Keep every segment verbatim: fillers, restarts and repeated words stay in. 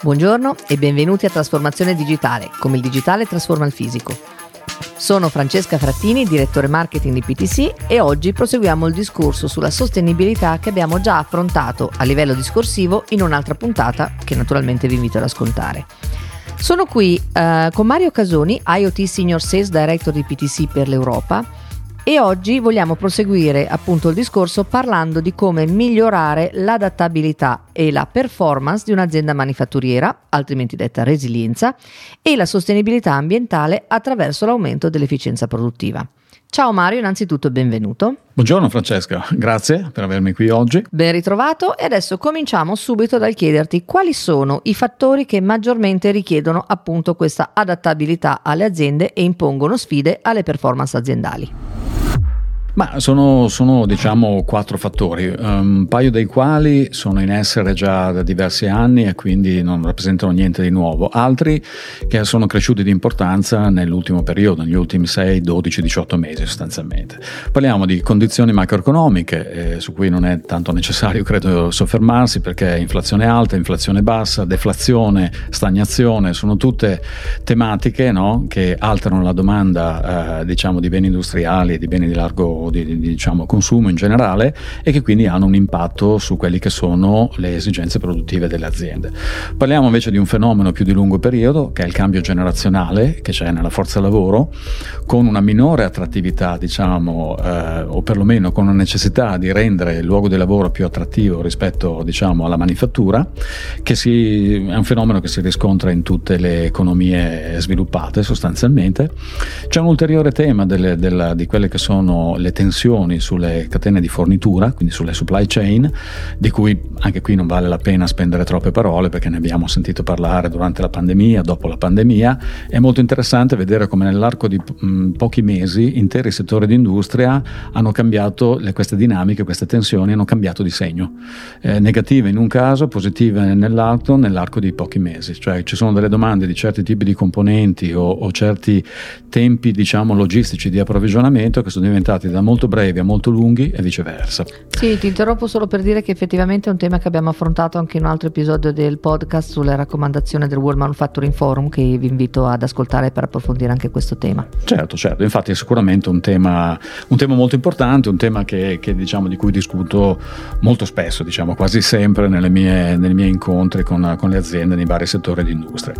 Buongiorno e benvenuti a Trasformazione Digitale, come il digitale trasforma il fisico. Sono Francesca Frattini, direttore marketing di P T C, e oggi proseguiamo il discorso sulla sostenibilità che abbiamo già affrontato a livello discorsivo in un'altra puntata che naturalmente vi invito ad ascoltare. Sono qui uh, con Mario Casoni, I O T Senior Sales Director di P T C per l'Europa, e oggi vogliamo proseguire appunto il discorso parlando di come migliorare l'adattabilità e la performance di un'azienda manifatturiera, altrimenti detta resilienza, e la sostenibilità ambientale attraverso l'aumento dell'efficienza produttiva. Ciao Mario, innanzitutto benvenuto. Buongiorno Francesca, grazie per avermi qui oggi. Ben ritrovato, e adesso cominciamo subito dal chiederti quali sono i fattori che maggiormente richiedono appunto questa adattabilità alle aziende e impongono sfide alle performance aziendali. Ma sono, sono diciamo quattro fattori, un paio dei quali sono in essere già da diversi anni e quindi non rappresentano niente di nuovo, altri che sono cresciuti di importanza nell'ultimo periodo, negli ultimi sei, dodici, diciotto mesi sostanzialmente. Parliamo di condizioni macroeconomiche eh, su cui non è tanto necessario credo soffermarsi, perché inflazione alta, inflazione bassa, deflazione, stagnazione sono tutte tematiche, no, che alterano la domanda eh, diciamo di beni industriali e di beni di largo Di, di, diciamo consumo in generale, e che quindi hanno un impatto su quelli che sono le esigenze produttive delle aziende. Parliamo invece di un fenomeno più di lungo periodo, che è il cambio generazionale che c'è nella forza lavoro, con una minore attrattività diciamo eh, o perlomeno con una necessità di rendere il luogo di lavoro più attrattivo rispetto diciamo alla manifattura, che si, è un fenomeno che si riscontra in tutte le economie sviluppate sostanzialmente. C'è un ulteriore tema delle, della, di quelle che sono le tensioni sulle catene di fornitura, quindi sulle supply chain, di cui anche qui non vale la pena spendere troppe parole perché ne abbiamo sentito parlare durante la pandemia, dopo la pandemia. È molto interessante vedere come nell'arco di mh, pochi mesi interi settori di industria hanno cambiato le, queste dinamiche, queste tensioni hanno cambiato di segno, eh, negative in un caso, positive nell'altro, nell'arco di pochi mesi. Cioè ci sono delle domande di certi tipi di componenti o, o certi tempi diciamo logistici di approvvigionamento che sono diventati da molto brevi a molto lunghi e viceversa. Sì, ti interrompo solo per dire che effettivamente è un tema che abbiamo affrontato anche in un altro episodio del podcast sulle raccomandazioni del World Manufacturing Forum, che vi invito ad ascoltare per approfondire anche questo tema. Certo, certo, infatti è sicuramente un tema, un tema molto importante, un tema che, che diciamo di cui discuto molto spesso, diciamo quasi sempre nelle mie, nei miei incontri con, con le aziende nei vari settori di industria.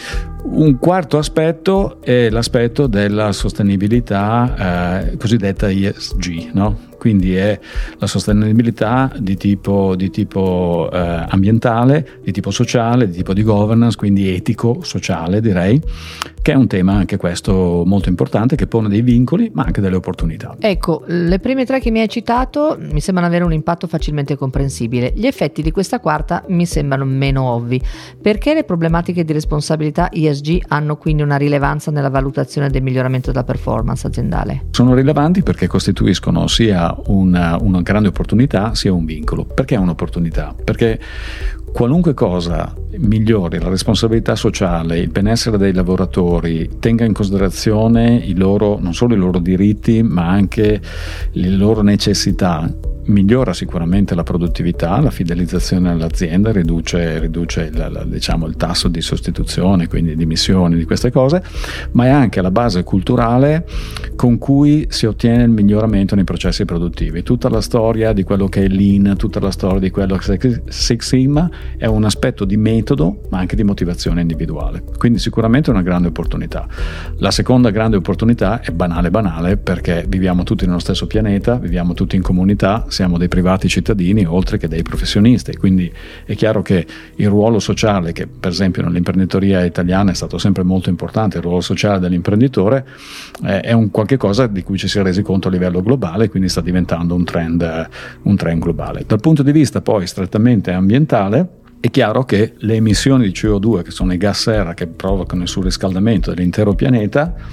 Un quarto aspetto è l'aspetto della sostenibilità eh, cosiddetta E S G, no? Quindi è la sostenibilità di tipo, di tipo eh, ambientale, di tipo sociale, di tipo di governance, quindi etico-sociale direi, che è un tema anche questo molto importante, che pone dei vincoli ma anche delle opportunità. Ecco, le prime tre che mi hai citato mi sembrano avere un impatto facilmente comprensibile. Gli effetti di questa quarta mi sembrano meno ovvi. Perché le problematiche di responsabilità E S G hanno quindi una rilevanza nella valutazione del miglioramento della performance aziendale? Sono rilevanti perché costituiscono sia una, una grande opportunità sia un vincolo. Perché è un'opportunità? Perché qualunque cosa migliori la responsabilità sociale, il benessere dei lavoratori, tenga in considerazione i loro, non solo i loro diritti ma anche le loro necessità, migliora sicuramente la produttività, la fidelizzazione all'azienda, riduce, riduce il, la, diciamo, il tasso di sostituzione, quindi di emissioni di queste cose, ma è anche la base culturale con cui si ottiene il miglioramento nei processi produttivi. Tutta la storia di quello che è Lean, tutta la storia di quello che è Six Sigma è un aspetto di metodo ma anche di motivazione individuale, quindi sicuramente una grande opportunità. La seconda grande opportunità è banale banale perché viviamo tutti nello stesso pianeta, viviamo tutti in comunità, siamo dei privati cittadini oltre che dei professionisti, quindi è chiaro che il ruolo sociale, che per esempio nell'imprenditoria italiana è stato sempre molto importante, il ruolo sociale dell'imprenditore eh, è un qualche cosa di cui ci si è resi conto a livello globale, quindi sta diventando un trend, un trend globale. Dal punto di vista poi strettamente ambientale, è chiaro che le emissioni di C O due, che sono i gas serra che provocano il surriscaldamento dell'intero pianeta,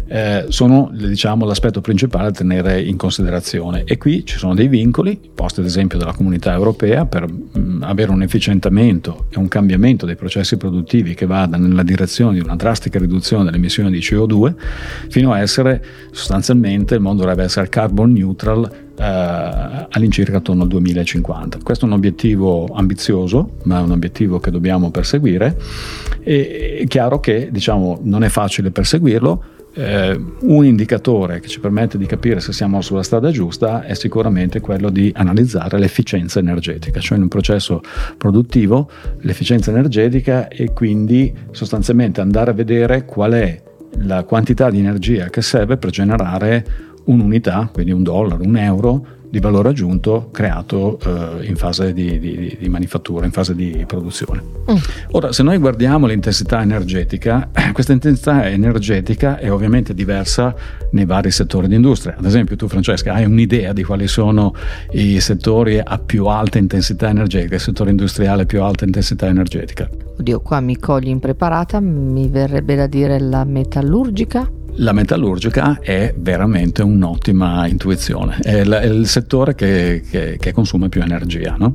eh, sono diciamo l'aspetto principale da tenere in considerazione, e qui ci sono dei vincoli posti ad esempio dalla Comunità Europea per mh, avere un efficientamento e un cambiamento dei processi produttivi che vada nella direzione di una drastica riduzione delle emissioni di C O due, fino a essere sostanzialmente il mondo dovrebbe essere carbon neutral Uh, all'incirca attorno al duemilacinquanta. Questo è un obiettivo ambizioso, ma è un obiettivo che dobbiamo perseguire, e è chiaro che diciamo non è facile perseguirlo. Eh, un indicatore che ci permette di capire se siamo sulla strada giusta è sicuramente quello di analizzare l'efficienza energetica, cioè in un processo produttivo l'efficienza energetica, e quindi sostanzialmente andare a vedere qual è la quantità di energia che serve per generare un'unità, quindi un dollaro, un euro di valore aggiunto creato eh, in fase di, di, di manifattura, in fase di produzione. Mm. Ora, se noi guardiamo l'intensità energetica, questa intensità energetica è ovviamente diversa nei vari settori di industria. Ad esempio, tu, Francesca, hai un'idea di quali sono i settori a più alta intensità energetica, il settore industriale a più alta intensità energetica? Oddio, qua mi cogli impreparata, mi verrebbe da dire la metallurgica. La metallurgica è veramente un'ottima intuizione, è, la, è il settore che, che, che consuma più energia, no?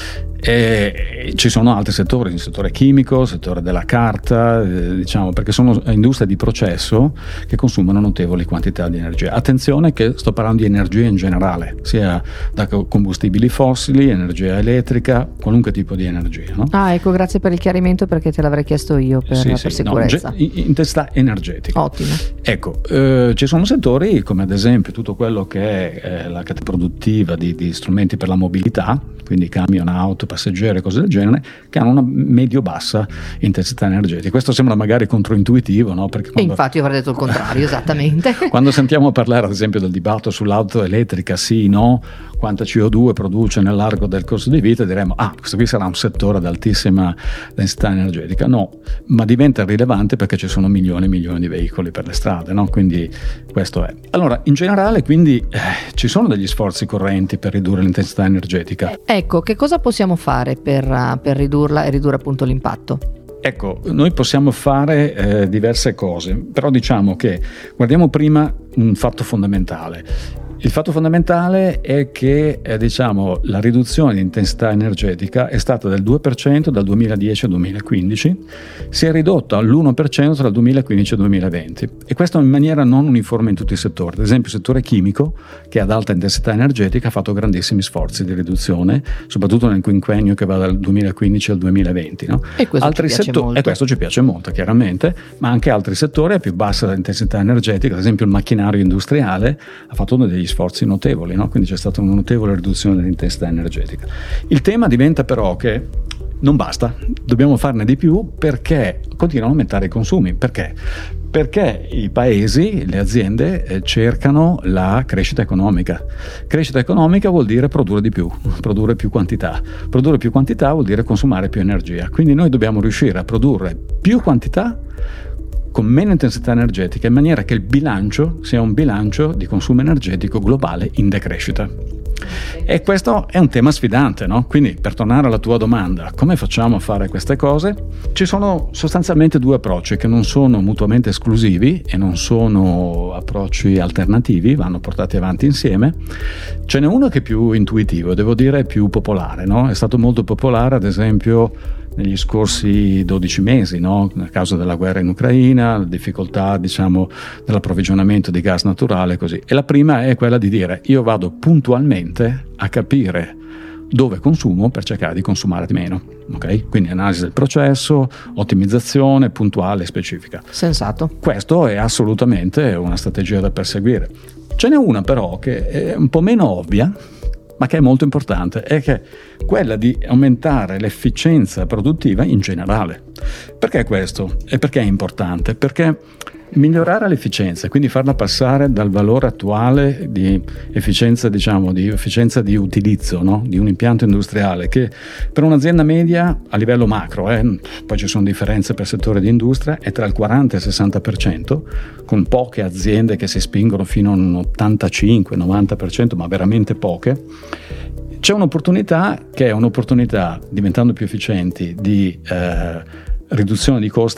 E ci sono altri settori, il settore chimico, il settore della carta, eh, diciamo, perché sono industrie di processo che consumano notevoli quantità di energia. Attenzione che sto parlando di energia in generale, sia da combustibili fossili, energia elettrica, qualunque tipo di energia, no? Ah, ecco, grazie per il chiarimento, perché te l'avrei chiesto io per, sì, per sì, sicurezza. No, intensità energetica. Ottimo. Ecco, eh, ci sono settori come ad esempio tutto quello che è eh, la catena produttiva di, di strumenti per la mobilità, quindi camion, auto, passeggeri, cose del genere, che hanno una medio-bassa intensità energetica. Questo sembra magari controintuitivo, no? Perché quando... E infatti io avrei detto il contrario, esattamente. Quando sentiamo parlare ad esempio del dibattito sull'auto elettrica, sì, no, quanta C O due produce nell'arco del corso di vita, diremmo, ah, questo qui sarà un settore ad altissima densità energetica. No, ma diventa rilevante perché ci sono milioni e milioni di veicoli per le strade, no? Quindi questo è. Allora, in generale, quindi eh, ci sono degli sforzi correnti per ridurre l'intensità energetica. Ecco, che cosa possiamo fare per, per ridurla e ridurre appunto l'impatto? Ecco, noi possiamo fare eh, diverse cose, però diciamo che guardiamo prima un fatto fondamentale. Il fatto fondamentale è che eh, diciamo, la riduzione di intensità energetica è stata del due per cento dal duemiladieci al duemilaquindici, si è ridotto all'uno per cento tra il duemilaquindici e il duemilaventi, e questo in maniera non uniforme in tutti i settori. Ad esempio il settore chimico, che ad alta intensità energetica ha fatto grandissimi sforzi di riduzione, soprattutto nel quinquennio che va dal duemilaquindici al duemilaventi, no? E questo altri ci piace settori, molto. E questo ci piace molto, chiaramente, ma anche altri settori a più bassa intensità energetica, ad esempio il macchinario industriale ha fatto uno degli sforzi notevoli, no? Quindi c'è stata una notevole riduzione dell'intensità energetica. Il tema diventa però che non basta, dobbiamo farne di più, perché continuano a aumentare i consumi. Perché? Perché i paesi, le aziende eh, cercano la crescita economica. Crescita economica vuol dire produrre di più, produrre più quantità. Produrre più quantità vuol dire consumare più energia. Quindi noi dobbiamo riuscire a produrre più quantità con meno intensità energetica, in maniera che il bilancio sia un bilancio di consumo energetico globale in decrescita. E questo è un tema sfidante, no? Quindi, per tornare alla tua domanda, come facciamo a fare queste cose? Ci sono sostanzialmente due approcci che non sono mutuamente esclusivi e non sono approcci alternativi, vanno portati avanti insieme. Ce n'è uno che è più intuitivo, devo dire più popolare, no? È stato molto popolare, ad esempio, negli scorsi dodici mesi, no? A causa della guerra in Ucraina, la difficoltà, diciamo, dell'approvvigionamento di gas naturale, così. E la prima è quella di dire: io vado puntualmente a capire dove consumo per cercare di consumare di meno, ok? Quindi analisi del processo, ottimizzazione puntuale e specifica. Sensato. Questo è assolutamente una strategia da perseguire. Ce n'è una però che è un po' meno ovvia, ma che è molto importante, è che quella di aumentare l'efficienza produttiva in generale. Perché questo? E perché è importante? Perché migliorare l'efficienza, quindi farla passare dal valore attuale di efficienza, diciamo, di efficienza di utilizzo, no? Di un impianto industriale, che per un'azienda media a livello macro, eh, poi ci sono differenze per settore di industria, è tra il quaranta e il sessanta per cento, con poche aziende che si spingono fino a un ottantacinque novanta per cento, ma veramente poche. C'è un'opportunità che è un'opportunità, diventando più efficienti, di eh, riduzione di costi,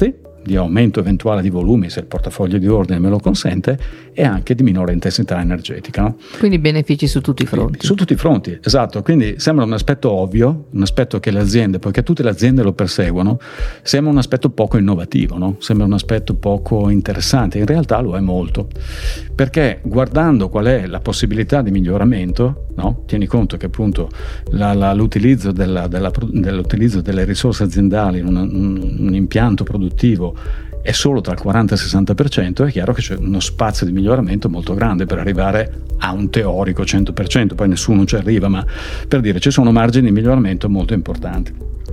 di aumento eventuale di volumi, se il portafoglio di ordine me lo consente, e anche di minore intensità energetica. No? Quindi benefici su tutti i fronti. Quindi, su tutti i fronti, esatto. Quindi sembra un aspetto ovvio, un aspetto che le aziende, poiché tutte le aziende lo perseguono, sembra un aspetto poco innovativo, no? Sembra un aspetto poco interessante. In realtà lo è molto, perché guardando qual è la possibilità di miglioramento, no? Tieni conto che appunto la, la, l'utilizzo, della, della, dell'utilizzo delle risorse aziendali in un, un, un impianto produttivo è solo tra il quaranta e il sessanta per cento, è chiaro che c'è uno spazio di miglioramento molto grande per arrivare a un teorico cento per cento, poi nessuno ci arriva, ma per dire ci sono margini di miglioramento molto importanti.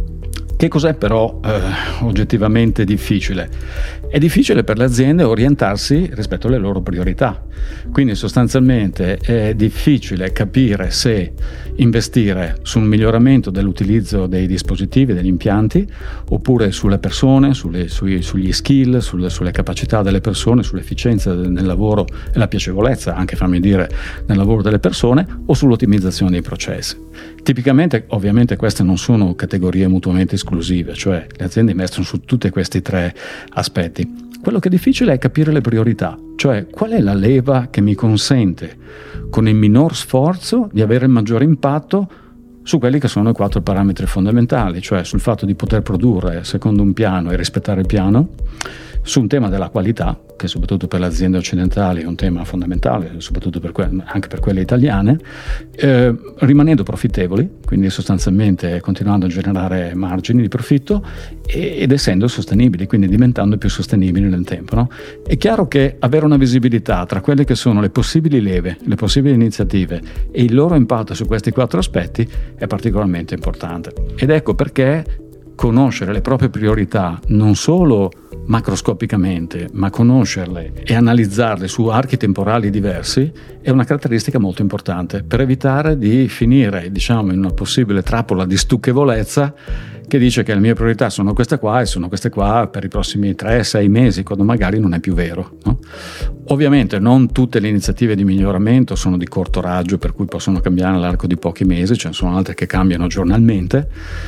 Che cos'è però eh, oggettivamente difficile? È difficile per le aziende orientarsi rispetto alle loro priorità, quindi sostanzialmente è difficile capire se investire sul miglioramento dell'utilizzo dei dispositivi, degli impianti, oppure sulle persone, sulle, sui, sugli skill, sulle, sulle capacità delle persone, sull'efficienza nel lavoro e la piacevolezza, anche fammi dire, nel lavoro delle persone, o sull'ottimizzazione dei processi. Tipicamente, ovviamente, queste non sono categorie mutuamente esclusive, cioè le aziende investono su tutti questi tre aspetti. Quello che è difficile è capire le priorità, cioè qual è la leva che mi consente con il minor sforzo di avere il maggiore impatto su quelli che sono i quattro parametri fondamentali, cioè sul fatto di poter produrre secondo un piano e rispettare il piano, su un tema della qualità, che soprattutto per le aziende occidentali è un tema fondamentale, soprattutto per que- anche per quelle italiane, eh, rimanendo profittevoli, quindi sostanzialmente continuando a generare margini di profitto e- ed essendo sostenibili, quindi diventando più sostenibili nel tempo. No? È chiaro che avere una visibilità tra quelle che sono le possibili leve, le possibili iniziative e il loro impatto su questi quattro aspetti è particolarmente importante. Ed ecco perché conoscere le proprie priorità non solo macroscopicamente, ma conoscerle e analizzarle su archi temporali diversi è una caratteristica molto importante per evitare di finire, diciamo, in una possibile trappola di stucchevolezza che dice che le mie priorità sono queste qua e sono queste qua per i prossimi tre sei mesi, quando magari non è più vero. No? Ovviamente non tutte le iniziative di miglioramento sono di corto raggio, per cui possono cambiare nell'arco di pochi mesi, ce ne sono altre che cambiano giornalmente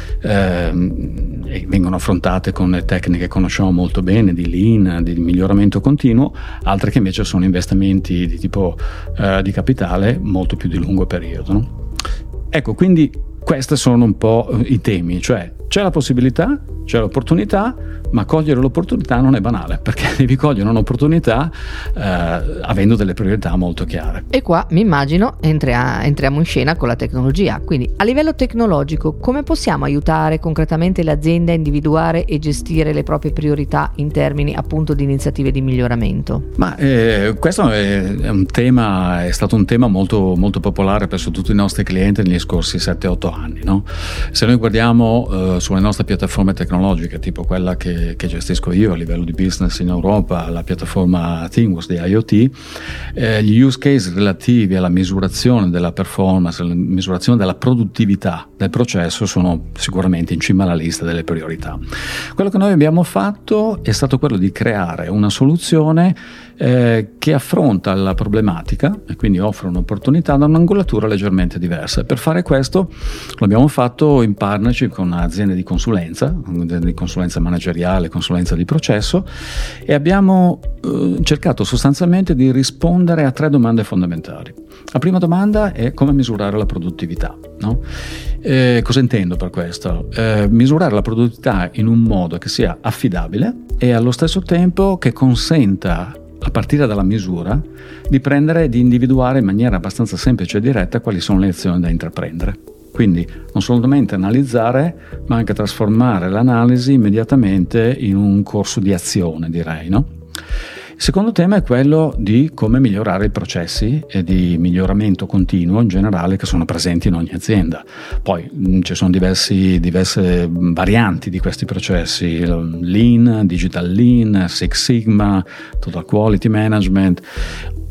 ehm, e vengono affrontate con le tecniche che conosciamo molto bene, di lean, di miglioramento continuo, altre che invece sono investimenti di tipo eh, di capitale molto più di lungo periodo. No? Ecco, quindi questi sono un po' i temi, cioè c'è la possibilità, c'è l'opportunità, ma cogliere l'opportunità non è banale, perché devi cogliere un'opportunità eh, avendo delle priorità molto chiare. E qua mi immagino entria- entriamo in scena con la tecnologia, quindi a livello tecnologico come possiamo aiutare concretamente le aziende a individuare e gestire le proprie priorità in termini appunto di iniziative di miglioramento? Ma eh, questo è, è un tema, è stato un tema molto, molto popolare presso tutti i nostri clienti negli scorsi sette otto anni. No? Se noi guardiamo eh, sulle nostre piattaforme tecnologiche, tipo quella che, che gestisco io a livello di business in Europa, la piattaforma ThingWorx di IoT, eh, gli use case relativi alla misurazione della performance, alla misurazione della produttività del processo sono sicuramente in cima alla lista delle priorità. Quello che noi abbiamo fatto è stato quello di creare una soluzione eh, che affronta la problematica e quindi offre un'opportunità da un'angolatura leggermente diversa. Per fare questo l'abbiamo fatto in partnership con aziende di consulenza, di consulenza manageriale, consulenza di processo, e abbiamo eh, cercato sostanzialmente di rispondere a tre domande fondamentali. La prima domanda è come misurare la produttività. No? Eh, cosa intendo per questo? Eh, misurare la produttività in un modo che sia affidabile e allo stesso tempo che consenta, a partire dalla misura, di prendere e di individuare in maniera abbastanza semplice e diretta quali sono le azioni da intraprendere. Quindi non solamente analizzare, ma anche trasformare l'analisi immediatamente in un corso di azione, direi, no? Il secondo tema è quello di come migliorare i processi e di miglioramento continuo in generale che sono presenti in ogni azienda. Poi mh, ci sono diversi, diverse varianti di questi processi, Lean, Digital Lean, Six Sigma, Total Quality Management.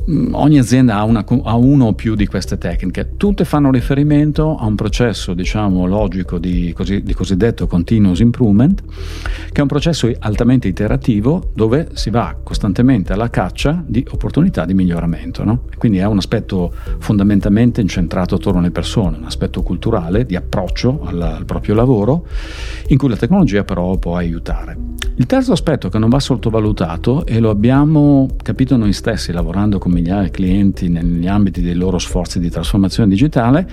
ogni azienda ha, una, ha uno o più di queste tecniche, tutte fanno riferimento a un processo, diciamo, logico di, così, di cosiddetto continuous improvement, che è un processo altamente iterativo dove si va costantemente alla caccia di opportunità di miglioramento, no? Quindi è un aspetto fondamentalmente incentrato attorno alle persone, un aspetto culturale di approccio al, al proprio lavoro, in cui la tecnologia però può aiutare. Il terzo aspetto che non va sottovalutato, e lo abbiamo capito noi stessi lavorando con migliaia di clienti negli ambiti dei loro sforzi di trasformazione digitale,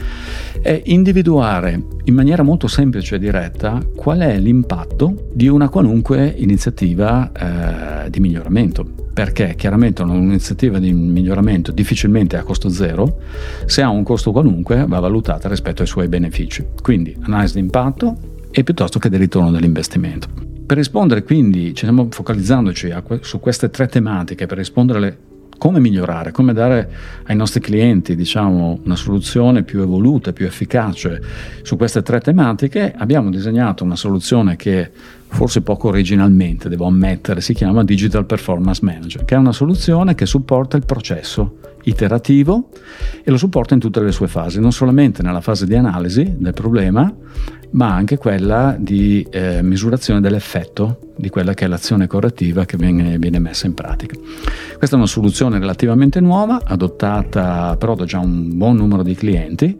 è individuare in maniera molto semplice e diretta qual è l'impatto di una qualunque iniziativa eh, di miglioramento. Perché chiaramente un'iniziativa di miglioramento difficilmente ha costo zero, se ha un costo qualunque va valutata rispetto ai suoi benefici. Quindi analisi di impatto e piuttosto che del ritorno dell'investimento. Per rispondere quindi, ci stiamo focalizzandoci a, su queste tre tematiche, per rispondere alle come migliorare, come dare ai nostri clienti, diciamo, una soluzione più evoluta, più efficace su queste tre tematiche. Abbiamo disegnato una soluzione che forse poco originalmente, devo ammettere, si chiama Digital Performance Manager, che è una soluzione che supporta il processo iterativo e lo supporta in tutte le sue fasi, non solamente nella fase di analisi del problema, ma anche quella di eh, misurazione dell'effetto di quella che è l'azione correttiva che viene, viene messa in pratica. Questa è una soluzione relativamente nuova, adottata però da già un buon numero di clienti,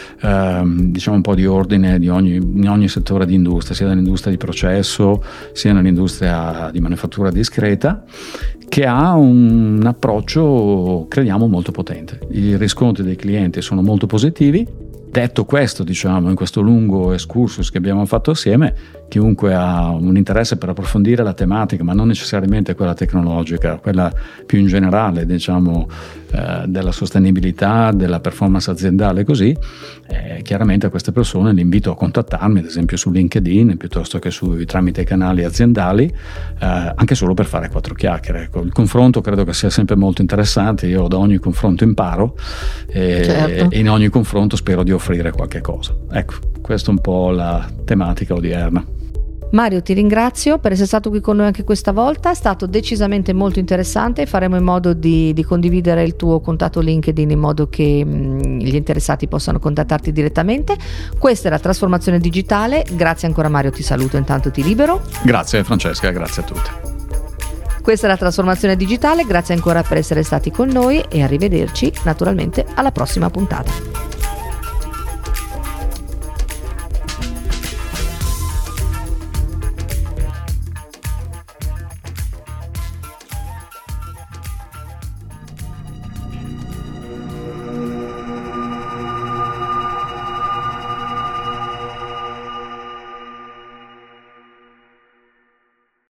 ehm, diciamo un po' di ordine di ogni, in ogni settore di industria, sia nell'industria di processo, sia nell'industria di manifattura discreta, che ha un approccio, crediamo, molto potente. I riscontri dei clienti sono molto positivi. Detto questo, diciamo, in questo lungo excursus che abbiamo fatto assieme, chiunque ha un interesse per approfondire la tematica, ma non necessariamente quella tecnologica, quella più in generale, diciamo, eh, della sostenibilità, della performance aziendale, così, eh, chiaramente a queste persone li invito a contattarmi, ad esempio su LinkedIn, piuttosto che sui tramite i canali aziendali, eh, anche solo per fare quattro chiacchiere. Ecco, il confronto credo che sia sempre molto interessante, io da ogni confronto imparo e, certo. e in ogni confronto spero di offrire qualche cosa. Ecco, questa è un po' la tematica odierna. Mario, ti ringrazio per essere stato qui con noi anche questa volta, è stato decisamente molto interessante. Faremo in modo di, di condividere il tuo contatto LinkedIn in modo che mh, gli interessati possano contattarti direttamente. Questa è la trasformazione digitale. Grazie ancora Mario, ti saluto, intanto ti libero. Grazie Francesca, grazie a tutti. Questa è la trasformazione digitale, grazie ancora per essere stati con noi e arrivederci naturalmente alla prossima puntata.